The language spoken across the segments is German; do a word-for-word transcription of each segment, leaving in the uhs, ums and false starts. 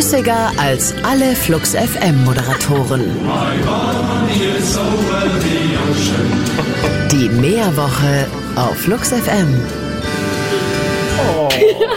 Flüssiger als alle Flux F M Moderatoren. Die Meerwoche auf Flux F M. Oh.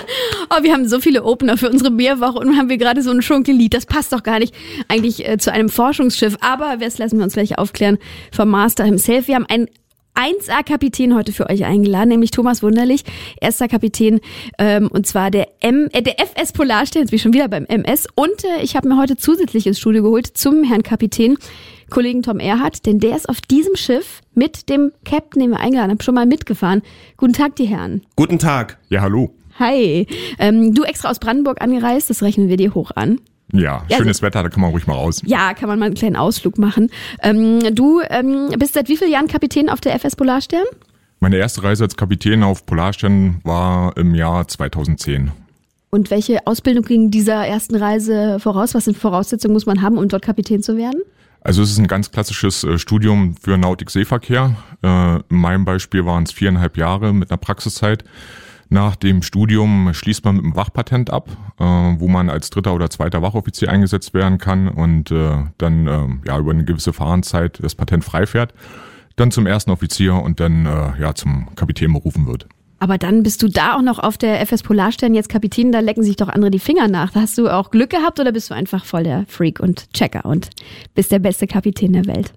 Oh, wir haben so viele Opener für unsere Meerwoche und haben wir gerade so ein Schunkellied. Das passt doch gar nicht eigentlich äh, zu einem Forschungsschiff. Aber das lassen wir uns gleich aufklären vom Master himself. Wir haben einen eins A-Kapitän heute für euch eingeladen, nämlich Thomas Wunderlich, erster Kapitän, ähm, und zwar der M, äh, der F S Polarstern, jetzt bin ich schon wieder beim M S. Und äh, ich habe mir heute zusätzlich ins Studio geholt zum Herrn Kapitän, Kollegen Tom Erhardt, denn der ist auf diesem Schiff mit dem Captain, den wir eingeladen haben, schon mal mitgefahren. Guten Tag, die Herren. Guten Tag. Ja, hallo. Hi. Ähm, du extra aus Brandenburg angereist, das rechnen wir dir hoch an. Ja, schönes also, Wetter, da kann man ruhig mal raus. Ja, kann man mal einen kleinen Ausflug machen. Ähm, du ähm, bist seit wie vielen Jahren Kapitän auf der F S Polarstern? Meine erste Reise als Kapitän auf Polarstern war im Jahr zweitausendzehn. Und welche Ausbildung ging dieser ersten Reise voraus? Was sind Voraussetzungen muss man haben, um dort Kapitän zu werden? Also es ist ein ganz klassisches äh, Studium für Nautik-Seeverkehr. Äh, in meinem Beispiel waren es viereinhalb Jahre mit einer Praxiszeit. Nach dem Studium schließt man mit einem Wachpatent ab, äh, wo man als dritter oder zweiter Wachoffizier eingesetzt werden kann und äh, dann äh, ja über eine gewisse Fahrenzeit das Patent freifährt, dann zum ersten Offizier und dann äh, ja zum Kapitän berufen wird. Aber dann bist du da auch noch auf der F S Polarstern jetzt Kapitän, da lecken sich doch andere die Finger nach. Da hast du auch Glück gehabt oder bist du einfach voll der Freak und Checker und bist der beste Kapitän der Welt?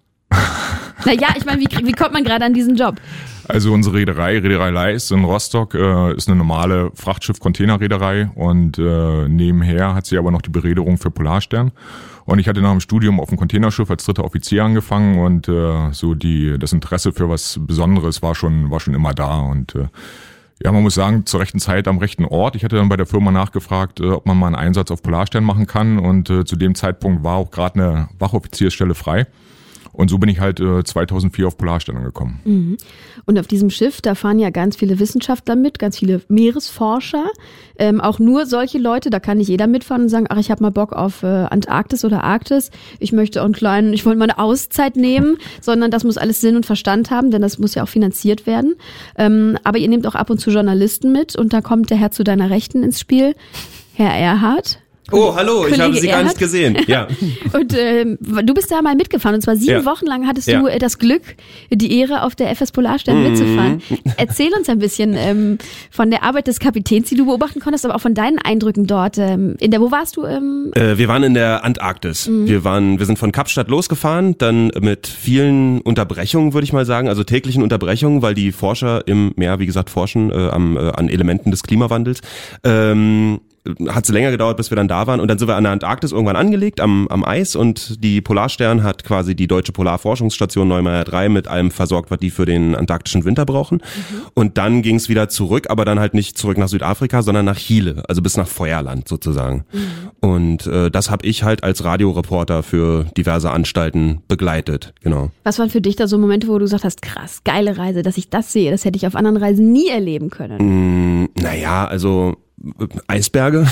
Naja, ich meine, wie, wie kommt man gerade an diesen Job? Also unsere Reederei, Reederei Leis in Rostock, äh, ist eine normale Frachtschiff-Containerreederei und äh, nebenher hat sie aber noch die Bereederung für Polarstern. Und ich hatte nach dem Studium auf dem Containerschiff als dritter Offizier angefangen und äh, so die das Interesse für was Besonderes war schon war schon immer da und äh, ja, man muss sagen, zur rechten Zeit am rechten Ort. Ich hatte dann bei der Firma nachgefragt, äh, ob man mal einen Einsatz auf Polarstern machen kann und äh, zu dem Zeitpunkt war auch gerade eine Wachoffiziersstelle frei. Und so bin ich halt äh, zweitausendvier auf Polarstern angekommen. Mhm. Und auf diesem Schiff, da fahren ja ganz viele Wissenschaftler mit, ganz viele Meeresforscher. Ähm, auch nur solche Leute, da kann nicht jeder mitfahren und sagen, ach, ich habe mal Bock auf äh, Antarktis oder Arktis. Ich möchte auch einen kleinen, ich wollte mal eine Auszeit nehmen, sondern das muss alles Sinn und Verstand haben, denn das muss ja auch finanziert werden. Ähm, aber ihr nehmt auch ab und zu Journalisten mit und da kommt der Herr zu deiner Rechten ins Spiel, Herr Erhardt. Oh, hallo, ich habe Sie gar nicht gesehen. Ja. Und äh, du bist da mal mitgefahren und zwar sieben ja. Wochen lang hattest ja. du äh, das Glück, die Ehre auf der F S Polarstern mhm. mitzufahren. Erzähl uns ein bisschen ähm, von der Arbeit des Kapitäns, die du beobachten konntest, aber auch von deinen Eindrücken dort. Ähm, in der, wo warst du? Ähm? Äh, wir waren in der Antarktis. Mhm. Wir waren, wir sind von Kapstadt losgefahren, dann mit vielen Unterbrechungen, würde ich mal sagen, also täglichen Unterbrechungen, weil die Forscher im Meer, wie gesagt, forschen äh, am, äh, an Elementen des Klimawandels. Ähm, hat es länger gedauert, bis wir dann da waren und dann sind wir an der Antarktis irgendwann angelegt am, am Eis und die Polarstern hat quasi die Deutsche Polarforschungsstation Neumayer drei mit allem versorgt, was die für den antarktischen Winter brauchen. Mhm. Und dann ging es wieder zurück, aber dann halt nicht zurück nach Südafrika, sondern nach Chile, also bis nach Feuerland sozusagen. Mhm. Und äh, das habe ich halt als Radioreporter für diverse Anstalten begleitet, genau. Was waren für dich da so Momente, wo du gesagt hast, krass, geile Reise, dass ich das sehe, das hätte ich auf anderen Reisen nie erleben können? Mm, naja, also Eisberge.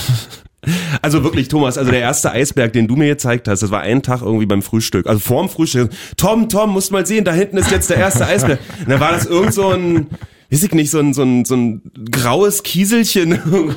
Also wirklich, Thomas, also der erste Eisberg, den du mir gezeigt hast, das war ein Tag irgendwie beim Frühstück, also vorm Frühstück. Tom, Tom, musst mal sehen, da hinten ist jetzt der erste Eisberg. Und dann war das irgend so ein, weiß ich nicht, so ein, so ein, so ein graues Kieselchen,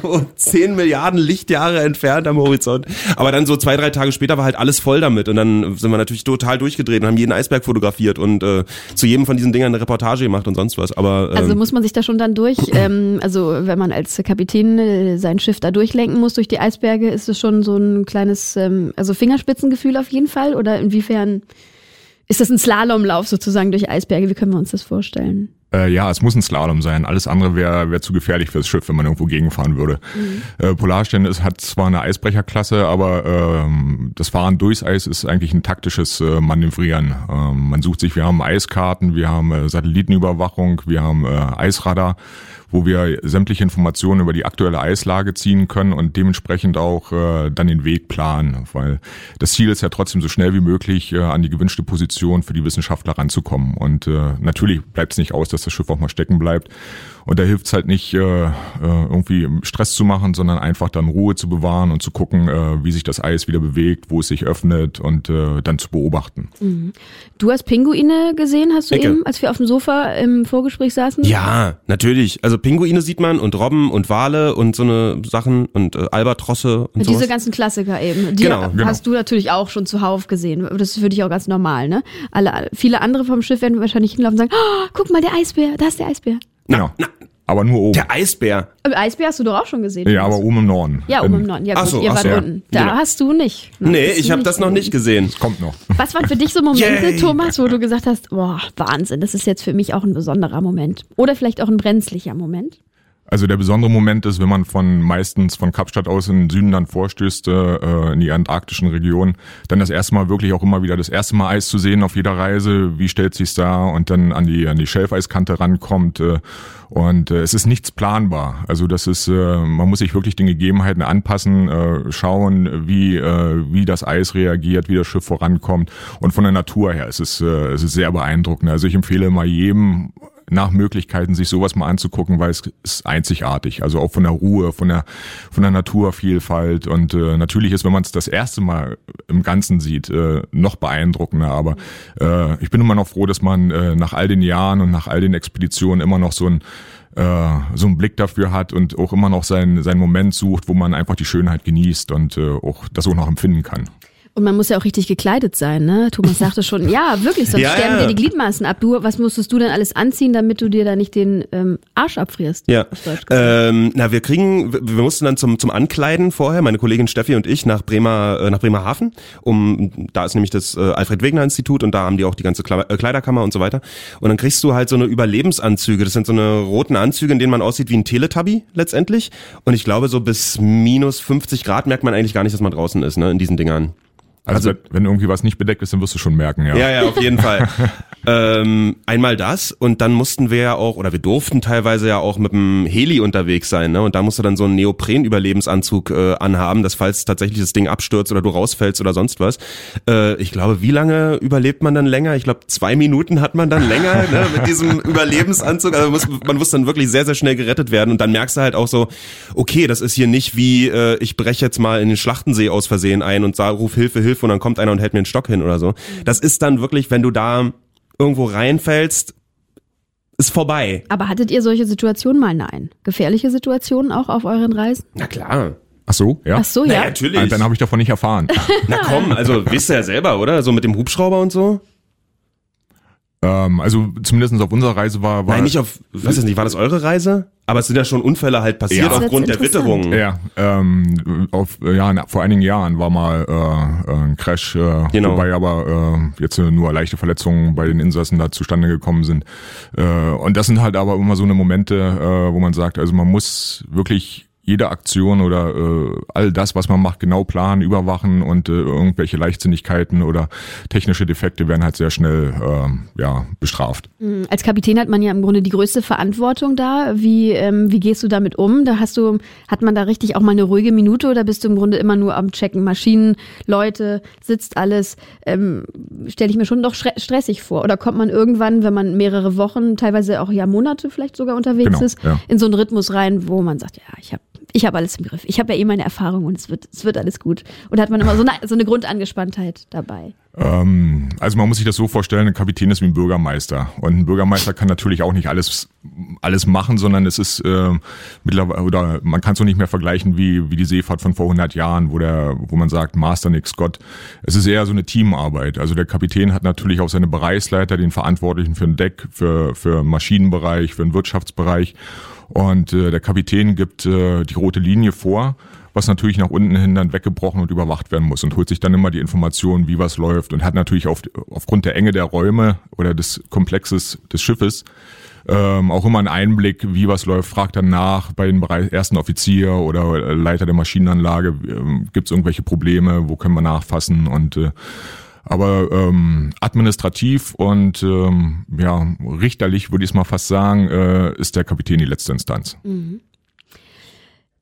zehn Milliarden Lichtjahre entfernt am Horizont. Aber dann so zwei, drei Tage später war halt alles voll damit und dann sind wir natürlich total durchgedreht und haben jeden Eisberg fotografiert und äh, zu jedem von diesen Dingern eine Reportage gemacht und sonst was. Aber ähm, also muss man sich da schon dann durch, ähm, also wenn man als Kapitän äh, sein Schiff da durchlenken muss durch die Eisberge, ist es schon so ein kleines, ähm, also Fingerspitzengefühl auf jeden Fall oder inwiefern ist das ein Slalomlauf sozusagen durch Eisberge? Wie können wir uns das vorstellen? Äh, ja, es muss ein Slalom sein. Alles andere wäre wär zu gefährlich fürs Schiff, wenn man irgendwo gegenfahren würde. Mhm. Äh, Polarstern ist, hat zwar eine Eisbrecherklasse, aber ähm, das Fahren durchs Eis ist eigentlich ein taktisches äh, Manövrieren. Ähm, man sucht sich, wir haben Eiskarten, wir haben äh, Satellitenüberwachung, wir haben äh, Eisradar, wo wir sämtliche Informationen über die aktuelle Eislage ziehen können und dementsprechend auch äh, dann den Weg planen, weil das Ziel ist ja trotzdem so schnell wie möglich äh, an die gewünschte Position für die Wissenschaftler ranzukommen und äh, natürlich bleibt es nicht aus, dass das Schiff auch mal stecken bleibt Und da hilft's halt nicht, äh, irgendwie Stress zu machen, sondern einfach dann Ruhe zu bewahren und zu gucken, äh, wie sich das Eis wieder bewegt, wo es sich öffnet und äh, dann zu beobachten. Mhm. Du hast Pinguine gesehen, hast du Ecke. eben, als wir auf dem Sofa im Vorgespräch saßen? Ja, natürlich. Also Pinguine sieht man und Robben und Wale und so eine Sachen und äh, Albatrosse und Diese sowas. ganzen Klassiker eben. Die Genau, genau. hast du natürlich auch schon zuhauf gesehen. Das ist für dich auch ganz normal, ne? Alle, viele andere vom Schiff werden wahrscheinlich hinlaufen und sagen, oh, guck mal, der Eisbär, da ist der Eisbär. Genau. Aber nur oben. Der Eisbär. Aber Eisbär hast du doch auch schon gesehen. Ja, aber oben im Norden. Ja, oben im Norden. Ja, Ach gut, so, ihr ach wart so, ja. unten. Da Genau. hast du nicht. Na, Nee, hast du ich habe das noch nicht gesehen. Kommt noch. Was waren für dich so Momente, Yay. Thomas, wo du gesagt hast, boah, Wahnsinn, das ist jetzt für mich auch ein besonderer Moment. Oder vielleicht auch ein brenzlicher Moment? Also der besondere Moment ist, wenn man von meistens von Kapstadt aus in den Süden dann vorstößt, äh, in die antarktischen Regionen, dann das erste Mal wirklich auch immer wieder das erste Mal Eis zu sehen auf jeder Reise, wie stellt sich's da und dann an die an die Schelfeiskante rankommt äh, und äh, es ist nichts planbar. Also das ist, äh, man muss sich wirklich den Gegebenheiten anpassen, äh, schauen, wie äh, wie das Eis reagiert, wie das Schiff vorankommt und von der Natur her ist es äh, es ist sehr beeindruckend. Also ich empfehle mal jedem nach Möglichkeiten, sich sowas mal anzugucken, weil es ist einzigartig. Also auch von der Ruhe, von der von der Naturvielfalt und äh, natürlich ist, wenn man es das erste Mal im Ganzen sieht, äh, noch beeindruckender. Aber äh, ich bin immer noch froh, dass man äh, nach all den Jahren und nach all den Expeditionen immer noch so ein äh, so einen Blick dafür hat und auch immer noch seinen seinen Moment sucht, wo man einfach die Schönheit genießt und äh, auch das auch noch empfinden kann. Und man muss ja auch richtig gekleidet sein, ne? Thomas sagte schon, ja, wirklich, sonst Ja, sterben ja. dir die Gliedmaßen ab. Du, was musstest du denn alles anziehen, damit du dir da nicht den ähm, Arsch abfrierst? Ja, Auf Deutsch gesagt. ähm, na wir kriegen, wir wir mussten dann zum zum Ankleiden vorher, meine Kollegin Steffi und ich nach Bremer äh, nach Bremerhaven, um da ist nämlich das äh, Alfred-Wegener-Institut und da haben die auch die ganze Kle- äh, Kleiderkammer und so weiter. Und dann kriegst du halt so eine Überlebensanzüge. Das sind so eine roten Anzüge, in denen man aussieht wie ein Teletubby letztendlich. Und ich glaube so bis minus fünfzig Grad merkt man eigentlich gar nicht, dass man draußen ist, ne, in diesen Dingern. Also, Also- wenn, wenn irgendwie was nicht bedeckt ist, dann wirst du schon merken, ja. Ja, ja, auf jeden Fall. ähm, einmal das und dann mussten wir ja auch, oder wir durften teilweise ja auch mit dem Heli unterwegs sein, ne? Und da musst du dann so einen Neopren-Überlebensanzug äh, anhaben, dass falls tatsächlich das Ding abstürzt oder du rausfällst oder sonst was. Äh, ich glaube, wie lange überlebt man dann länger? Ich glaube, zwei Minuten hat man dann länger, ne? Mit diesem Überlebensanzug. Also muss, man muss dann wirklich sehr, sehr schnell gerettet werden und dann merkst du halt auch so, okay, das ist hier nicht wie, äh, ich breche jetzt mal in den Schlachtensee aus Versehen ein und sag, ruf Hilfe, Hilfe. Und dann kommt einer und hält mir einen Stock hin oder so. Das ist dann wirklich, wenn du da irgendwo reinfällst, ist vorbei. Aber hattet ihr solche Situationen mal? Nein. Gefährliche Situationen auch auf euren Reisen? Na klar. Ach so, ja. Ach so, Na, ja. natürlich. Ah, dann habe ich davon nicht erfahren. Na komm, also wisst ihr ja selber, oder? So mit dem Hubschrauber und so? ähm, also zumindest auf unserer Reise war... war Nein, nicht auf, weiß ich nicht, war das eure Reise? Aber es sind ja schon Unfälle halt passiert Ja. aufgrund der Das ist interessant. Witterung. Ja, ähm, auf, ja, na, vor einigen Jahren war mal äh, ein Crash, äh, Genau. wobei aber äh, jetzt nur leichte Verletzungen bei den Insassen da zustande gekommen sind. Äh, und das sind halt aber immer so eine Momente, äh, wo man sagt, also man muss wirklich jede Aktion oder äh, all das, was man macht, genau planen, überwachen und äh, irgendwelche Leichtsinnigkeiten oder technische Defekte werden halt sehr schnell äh, ja bestraft. Als Kapitän hat man ja im Grunde die größte Verantwortung da. Wie, ähm, wie gehst du damit um? Da hast du, hat man da richtig auch mal eine ruhige Minute oder bist du im Grunde immer nur am Checken? Maschinen, Leute, sitzt alles. Ähm, Stelle ich mir schon doch stre- stressig vor. Oder kommt man irgendwann, wenn man mehrere Wochen, teilweise auch ja Monate vielleicht sogar unterwegs Genau, ist, ja. in so einen Rhythmus rein, wo man sagt, ja, ich habe ich hab alles im Griff. Ich habe ja eh meine Erfahrung und es wird, es wird alles gut. Oder hat man immer so eine, so eine Grundangespanntheit dabei? Ähm, also man muss sich das so vorstellen, ein Kapitän ist wie ein Bürgermeister. Und ein Bürgermeister kann natürlich auch nicht alles alles machen, sondern es ist äh, mittlerweile, oder man kann es so nicht mehr vergleichen wie wie die Seefahrt von vor hundert Jahren, wo der wo man sagt, Master nix Gott. Es ist eher so eine Teamarbeit. Also der Kapitän hat natürlich auch seine Bereichsleiter, den Verantwortlichen für den Deck, für für den Maschinenbereich, für den Wirtschaftsbereich. Und äh, der Kapitän gibt äh, die rote Linie vor, was natürlich nach unten hin dann weggebrochen und überwacht werden muss und holt sich dann immer die Informationen, wie was läuft und hat natürlich auf, aufgrund der Enge der Räume oder des Komplexes des Schiffes ähm, auch immer einen Einblick, wie was läuft, fragt dann nach bei den Bereich, ersten Offizier oder Leiter der Maschinenanlage, ähm, gibt es irgendwelche Probleme, wo können wir nachfassen und äh, aber ähm, administrativ und ähm, ja richterlich würde ich es mal fast sagen, äh, ist der Kapitän die letzte Instanz. Mhm.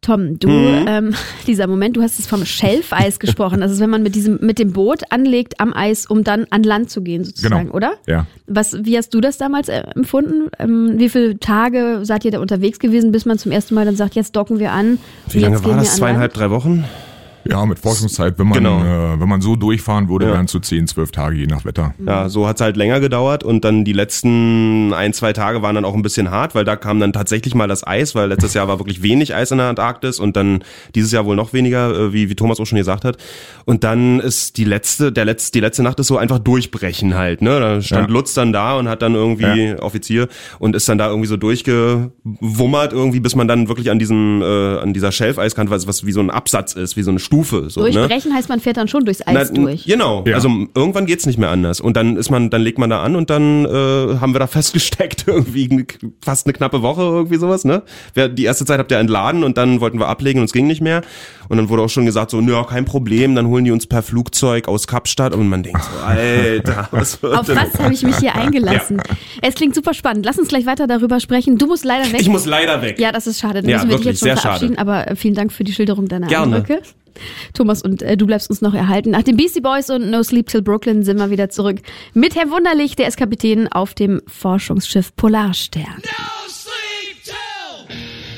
Tom, du, Mhm. ähm, dieser Moment, du hast es vom Schelfeis gesprochen. Das ist, wenn man mit diesem, mit dem Boot anlegt am Eis, um dann an Land zu gehen, sozusagen, Genau. oder? Ja. Was, wie hast du das damals äh, empfunden? Ähm, wie viele Tage seid ihr da unterwegs gewesen, bis man zum ersten Mal dann sagt, jetzt docken wir an? Wie lange jetzt war gehen wir das? an Zweieinhalb, Land? drei Wochen? Ja, mit Forschungszeit, wenn man, Genau. äh, wenn man so durchfahren würde, Ja. wären es so zehn, zwölf Tage, je nach Wetter. Ja, so hat's halt länger gedauert und dann die letzten ein, zwei Tage waren dann auch ein bisschen hart, weil da kam dann tatsächlich mal das Eis, weil letztes Jahr war wirklich wenig Eis in der Antarktis und dann dieses Jahr wohl noch weniger, äh, wie, wie Thomas auch schon gesagt hat. Und dann ist die letzte, der letzte, die letzte Nacht ist so einfach durchbrechen halt, ne? Da stand Ja. Lutz dann da und hat dann irgendwie Ja. Offizier und ist dann da irgendwie so durchgewummert irgendwie, bis man dann wirklich an diesem, äh, an dieser Schelfeiskante, was, was wie so ein Absatz ist, wie so eine Stufe, so, ne? Durchbrechen heißt, man fährt dann schon durchs Eis Na, durch. Genau, Ja. also irgendwann geht's nicht mehr anders und dann ist man, dann legt man da an und dann äh, haben wir da festgesteckt irgendwie eine, fast eine knappe Woche irgendwie sowas, ne? Wir, die erste Zeit habt ihr entladen und dann wollten wir ablegen und es ging nicht mehr und dann wurde auch schon gesagt so, nö, kein Problem, dann holen die uns per Flugzeug aus Kapstadt und man denkt so, Alter, was wird Auf denn? was habe ich mich hier eingelassen? Es klingt super spannend. Lass uns gleich weiter darüber sprechen. Du musst leider weg. Ich muss leider weg. Ja, das ist schade. Dann Ja, müssen wir dich wirklich, jetzt schon sehr verabschieden. Aber äh, vielen Dank für die Schilderung deiner Gerne. Eindrücke. Thomas, und äh, du bleibst uns noch erhalten. Nach den Beastie Boys und No Sleep Till Brooklyn sind wir wieder zurück mit Herrn Wunderlich, der ist Kapitän auf dem Forschungsschiff Polarstern. No sleep till.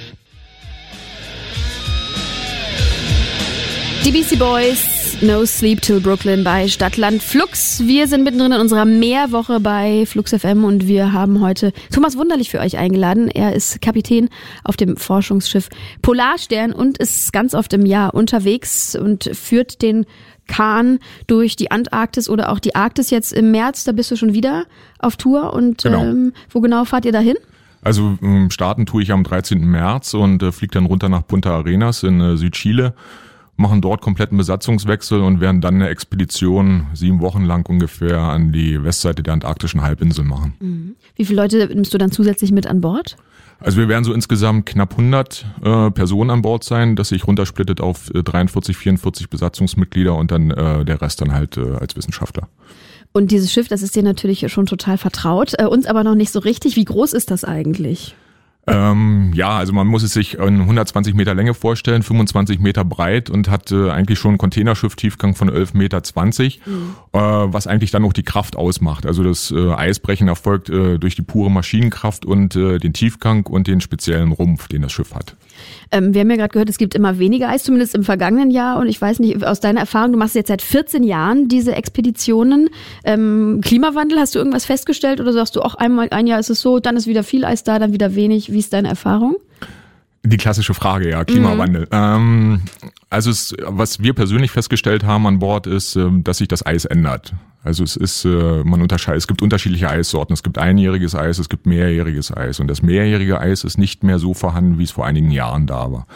Die Beastie Boys, No Sleep Till Brooklyn bei Stadtland Flux. Wir sind mittendrin in unserer Meerwoche bei Flux F M und wir haben heute Thomas Wunderlich für euch eingeladen. Er ist Kapitän auf dem Forschungsschiff Polarstern und ist ganz oft im Jahr unterwegs und führt den Kahn durch die Antarktis oder auch die Arktis jetzt im März. Da bist du schon wieder auf Tour und Genau. ähm, wo genau fahrt ihr dahin? Also ähm, starten tue ich am dreizehnten März und äh, fliege dann runter nach Punta Arenas in äh, Südchile, machen dort kompletten Besatzungswechsel und werden dann eine Expedition sieben Wochen lang ungefähr an die Westseite der antarktischen Halbinsel machen. Wie viele Leute nimmst du dann zusätzlich mit an Bord? Also wir werden so insgesamt knapp hundert äh, Personen an Bord sein, das sich runtersplittet auf äh, dreiundvierzig, vierundvierzig Besatzungsmitglieder und dann äh, der Rest dann halt äh, als Wissenschaftler. Und dieses Schiff, das ist dir natürlich schon total vertraut, äh, uns aber noch nicht so richtig. Wie groß ist das eigentlich? Ähm, ja, also man muss es sich in hundertzwanzig Meter Länge vorstellen, fünfundzwanzig Meter breit und hat äh, eigentlich schon einen Containerschiff-Tiefgang von elf Meter zwanzig, mhm. äh, was eigentlich dann auch die Kraft ausmacht. Also das äh, Eisbrechen erfolgt äh, durch die pure Maschinenkraft und äh, den Tiefgang und den speziellen Rumpf, den das Schiff hat. Ähm, wir haben ja gerade gehört, es gibt immer weniger Eis, zumindest im vergangenen Jahr. Und ich weiß nicht, aus deiner Erfahrung, du machst jetzt seit vierzehn Jahren diese Expeditionen. Ähm, Klimawandel, hast du irgendwas festgestellt oder sagst du, auch einmal ein Jahr ist es so, dann ist wieder viel Eis da, dann wieder wenig. Wie ist deine Erfahrung? Die klassische Frage, ja, Klimawandel. Mhm. Ähm, also es, was wir persönlich festgestellt haben an Bord ist, dass sich das Eis ändert. Also es ist, man unterscheidet, es gibt unterschiedliche Eissorten. Es gibt einjähriges Eis, es gibt mehrjähriges Eis. Und das mehrjährige Eis ist nicht mehr so vorhanden, wie es vor einigen Jahren da war.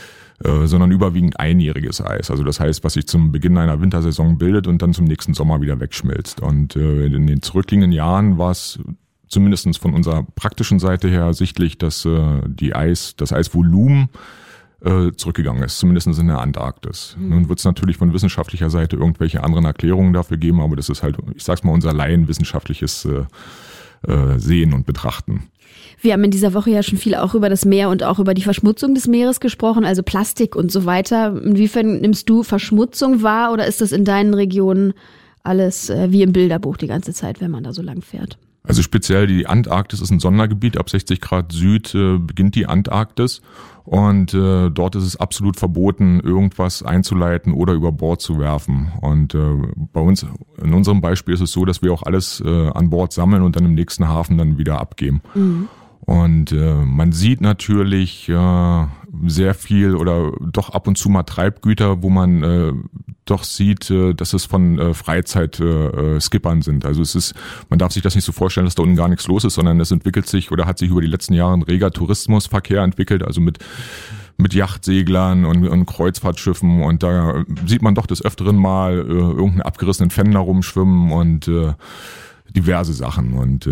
Äh, sondern überwiegend einjähriges Eis. Also das heißt, was sich zum Beginn einer Wintersaison bildet und dann zum nächsten Sommer wieder wegschmilzt. Und äh, in den zurückliegenden Jahren war es zumindest von unserer praktischen Seite her sichtlich, dass äh, die Eis, das Eisvolumen äh, zurückgegangen ist, zumindest in der Antarktis. Mhm. Nun wird es natürlich von wissenschaftlicher Seite irgendwelche anderen Erklärungen dafür geben, aber das ist halt, ich sag's mal, unser laienwissenschaftliches äh, äh, Sehen und Betrachten. Wir haben in dieser Woche ja schon viel auch über das Meer und auch über die Verschmutzung des Meeres gesprochen, also Plastik und so weiter. Inwiefern nimmst du Verschmutzung wahr oder ist das in deinen Regionen alles äh, wie im Bilderbuch die ganze Zeit, wenn man da so lang fährt? Also speziell die Antarktis ist ein Sondergebiet. Ab sechzig Grad Süd äh, beginnt die Antarktis und äh, dort ist es absolut verboten, irgendwas einzuleiten oder über Bord zu werfen. Und äh, bei uns, in unserem Beispiel ist es so, dass wir auch alles äh, an Bord sammeln und dann im nächsten Hafen dann wieder abgeben. Mhm. Und äh, man sieht natürlich äh, sehr viel oder doch ab und zu mal Treibgüter, wo man äh, doch sieht, äh, dass es von äh, Freizeit-Skippern äh, sind. Also es ist, man darf sich das nicht so vorstellen, dass da unten gar nichts los ist, sondern es entwickelt sich oder hat sich über die letzten Jahre ein reger Tourismusverkehr entwickelt, also mit mit Yachtseglern und, und Kreuzfahrtschiffen, und da sieht man doch des Öfteren mal äh, irgendeinen abgerissenen Fender rumschwimmen und äh, diverse Sachen, und äh,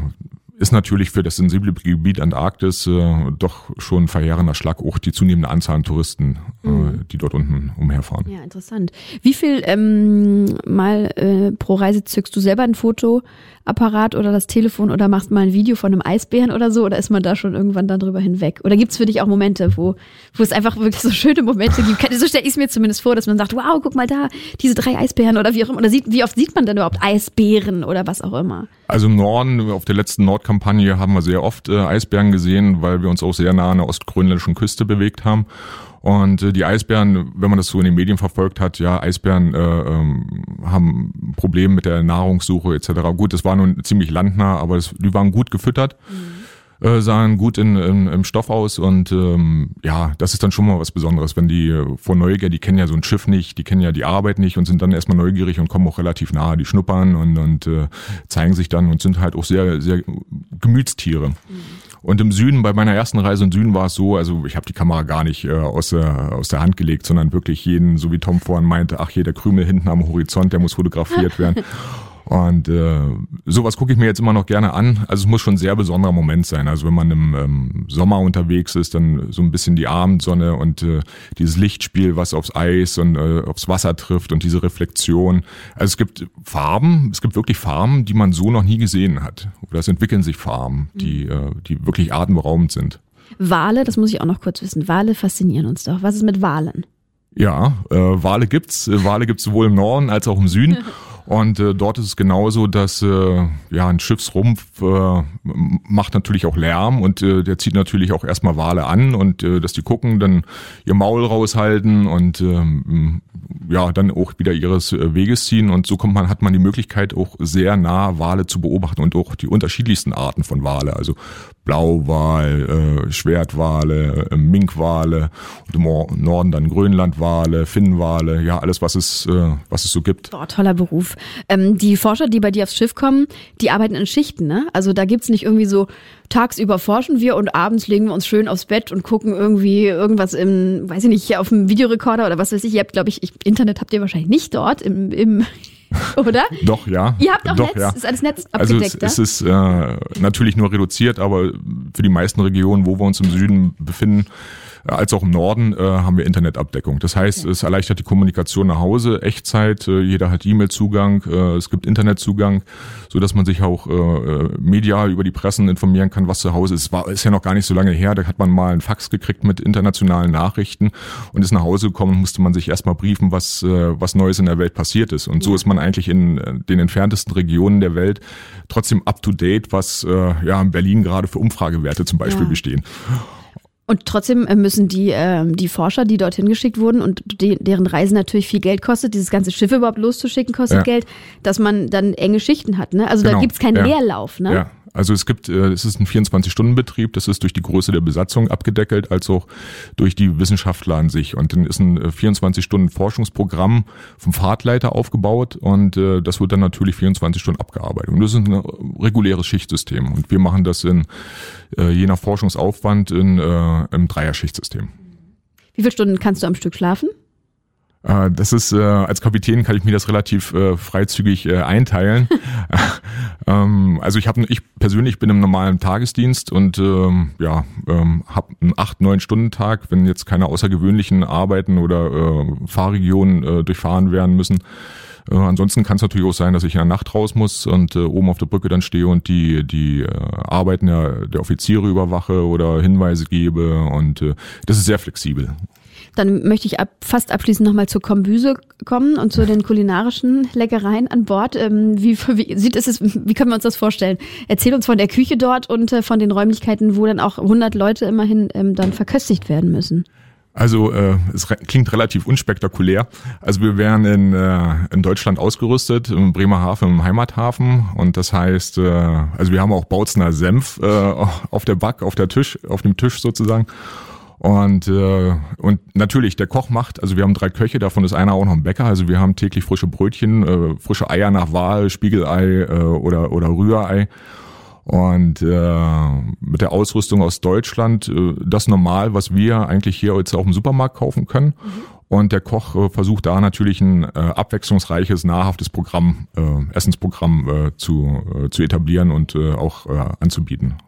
ist natürlich für das sensible Gebiet Antarktis äh, doch schon ein verheerender Schlag, auch die zunehmende Anzahl an Touristen mhm. die dort unten umherfahren. Ja, interessant. Wie viel ähm, mal äh, pro Reise zückst du selber ein Fotoapparat oder das Telefon oder machst mal ein Video von einem Eisbären oder so? Oder ist man da schon irgendwann dann drüber hinweg? Oder gibt's für dich auch Momente, wo wo es einfach wirklich so schöne Momente gibt? So stelle ich es mir zumindest vor, dass man sagt, wow, guck mal da, diese drei Eisbären oder wie auch immer. Oder sieht, wie oft sieht man denn überhaupt Eisbären oder was auch immer? Also im Norden, auf der letzten Nordkampagne haben wir sehr oft äh, Eisbären gesehen, weil wir uns auch sehr nah an der ostgrönländischen Küste bewegt haben. Und äh, die Eisbären, wenn man das so in den Medien verfolgt hat, ja, Eisbären äh, ähm, haben Probleme mit der Nahrungssuche et cetera. Gut, das war nun ziemlich landnah, aber das, die waren gut gefüttert. Mhm. Äh, sahen gut in, in, im Stoff aus und ähm, ja, das ist dann schon mal was Besonderes, wenn die äh, vor Neugier, die kennen ja so ein Schiff nicht, die kennen ja die Arbeit nicht und sind dann erstmal neugierig und kommen auch relativ nahe, die schnuppern und, und äh, zeigen sich dann und sind halt auch sehr, sehr Gemütstiere. Mhm. Und im Süden, bei meiner ersten Reise im Süden war es so, also ich habe die Kamera gar nicht äh, aus, der, aus der Hand gelegt, sondern wirklich jeden, so wie Tom vorhin meinte, ach hier, der Krümel hinten am Horizont, der muss fotografiert werden. Und äh, sowas gucke ich mir jetzt immer noch gerne an. Also es muss schon ein sehr besonderer Moment sein. Also wenn man im ähm, Sommer unterwegs ist, dann so ein bisschen die Abendsonne und äh, dieses Lichtspiel, was aufs Eis und äh, aufs Wasser trifft und diese Reflexion. Also es gibt Farben, es gibt wirklich Farben, die man so noch nie gesehen hat. Oder es entwickeln sich Farben, die, äh, die wirklich atemberaubend sind. Wale, das muss ich auch noch kurz wissen. Wale faszinieren uns doch. Was ist mit Walen? Ja, äh, Wale gibt's. Wale gibt's sowohl im Norden als auch im Süden. Und äh, dort ist es genauso, dass äh, ja ein Schiffsrumpf äh, macht natürlich auch Lärm und äh, der zieht natürlich auch erstmal Wale an und äh, dass die gucken, dann ihr Maul raushalten und ähm, ja dann auch wieder ihres äh, Weges ziehen und so kommt man hat man die Möglichkeit auch sehr nah Wale zu beobachten und auch die unterschiedlichsten Arten von Wale, also Blauwal, äh, Schwertwale, äh, Minkwale und im Norden dann Grönlandwale, Finnwale, ja alles was es äh, was es so gibt. Oh, toller Beruf. Ähm, die Forscher, die bei dir aufs Schiff kommen, die arbeiten in Schichten, ne? Also da gibt's nicht irgendwie so, tagsüber forschen wir und abends legen wir uns schön aufs Bett und gucken irgendwie irgendwas im, weiß ich nicht, hier auf dem Videorekorder oder was weiß ich. Ihr habt, glaube ich, ich, Internet habt ihr wahrscheinlich nicht dort im, im oder? Doch, ja. Ihr habt auch Doch, Netz, ja. ist alles Netz also abgedeckt, es, es ist äh, natürlich nur reduziert, aber für die meisten Regionen, wo wir uns im Süden befinden, als auch im Norden äh, haben wir Internetabdeckung. Das heißt, okay. Es erleichtert die Kommunikation nach Hause, Echtzeit, äh, jeder hat E-Mail-Zugang, äh, es gibt Internetzugang, so dass man sich auch äh, medial über die Pressen informieren kann, was zu Hause ist. War ist ja noch gar nicht so lange her, da hat man mal einen Fax gekriegt mit internationalen Nachrichten und ist nach Hause gekommen und musste man sich erstmal briefen, was äh, was Neues in der Welt passiert ist. Und so ist man eigentlich in äh, den entferntesten Regionen der Welt trotzdem up to date, was äh, ja in Berlin gerade für Umfragewerte zum Beispiel ja. bestehen. Und trotzdem müssen die ähm, die Forscher, die dorthin geschickt wurden und die, deren Reise natürlich viel Geld kostet, dieses ganze Schiff überhaupt loszuschicken kostet ja. Geld, dass man dann enge Schichten hat, ne? Also genau. Da gibt's keinen ja. Leerlauf, ne? Ja. Also es gibt, äh, es ist ein vierundzwanzig-Stunden-Betrieb, das ist durch die Größe der Besatzung abgedeckelt, als auch durch die Wissenschaftler an sich. Und dann ist ein vierundzwanzig-Stunden-Forschungsprogramm vom Fahrtleiter aufgebaut und äh, das wird dann natürlich vierundzwanzig Stunden abgearbeitet. Und das ist ein reguläres Schichtsystem. Und wir machen das in äh, je nach Forschungsaufwand in äh, im Dreier-Schichtsystem. Wie viele Stunden kannst du am Stück schlafen? Das ist, äh, als Kapitän kann ich mir das relativ äh, freizügig äh, einteilen. ähm, also ich habe, ich persönlich bin im normalen Tagesdienst und ähm, ja, ähm, habe einen acht, neun Stunden Tag, wenn jetzt keine außergewöhnlichen Arbeiten oder äh, Fahrregionen äh, durchfahren werden müssen. Äh, ansonsten kann es natürlich auch sein, dass ich in der Nacht raus muss und äh, oben auf der Brücke dann stehe und die die äh, Arbeiten der, der Offiziere überwache oder Hinweise gebe und äh, das ist sehr flexibel. Dann möchte ich ab, fast abschließend nochmal zur Kombüse kommen und zu den kulinarischen Leckereien an Bord. Ähm, wie, wie sieht es, wie können wir uns das vorstellen? Erzähl uns von der Küche dort und äh, von den Räumlichkeiten, wo dann auch hundert Leute immerhin ähm, dann verköstigt werden müssen. Also äh, es re- klingt relativ unspektakulär. Also wir wären in, äh, in Deutschland ausgerüstet, im Bremerhaven, im Heimathafen. Und das heißt, äh, also wir haben auch Bautzener Senf äh, auf der Back, auf der Tisch, auf dem Tisch sozusagen. Und äh, und natürlich, der Koch macht, also wir haben drei Köche, davon ist einer auch noch ein Bäcker, also wir haben täglich frische Brötchen, äh, frische Eier nach Wahl, Spiegelei äh, oder oder Rührei. Und äh, mit der Ausrüstung aus Deutschland, äh, das normal, was wir eigentlich hier jetzt auch im Supermarkt kaufen können. Mhm. Und der Koch äh, versucht da natürlich ein äh, abwechslungsreiches, nahrhaftes Programm, äh, Essensprogramm äh, zu äh, zu etablieren und äh, auch äh, anzubieten.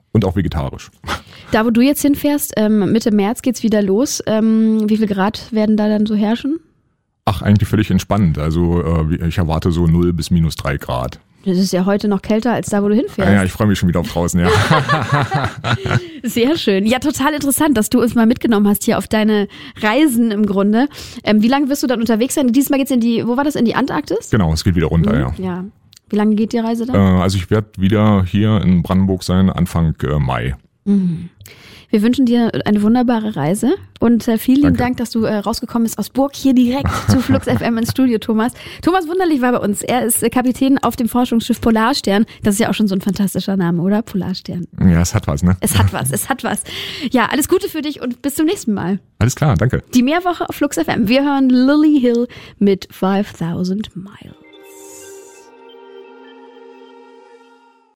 Und auch vegetarisch. Da, wo du jetzt hinfährst, ähm, Mitte März geht's wieder los. Ähm, wie viel Grad werden da dann so herrschen? Ach, eigentlich völlig entspannt. Also äh, ich erwarte so null bis minus drei Grad. Das ist ja heute noch kälter als da, wo du hinfährst. Ja, ja, ich freue mich schon wieder auf draußen, ja. Sehr schön. Ja, total interessant, dass du uns mal mitgenommen hast hier auf deine Reisen im Grunde. Ähm, wie lange wirst du dann unterwegs sein? Diesmal geht's in die, wo war das, in die Antarktis? Genau, es geht wieder runter, Mhm, ja. Ja. Wie lange geht die Reise dann? Äh, also ich werde wieder hier in Brandenburg sein, Anfang äh, Mai. Mhm. Wir wünschen dir eine wunderbare Reise und äh, vielen lieben Danke. Dank, dass du äh, rausgekommen bist aus Burg hier direkt zu Flux F M ins Studio, Thomas. Thomas Wunderlich war bei uns. Er ist äh, Kapitän auf dem Forschungsschiff Polarstern. Das ist ja auch schon so ein fantastischer Name, oder? Polarstern. Ja, es hat was, ne? Es hat was, es hat was. Ja, alles Gute für dich und bis zum nächsten Mal. Alles klar, danke. Die Meerwoche auf Flux F M. Wir hören Lily Hill mit fünftausend Mile.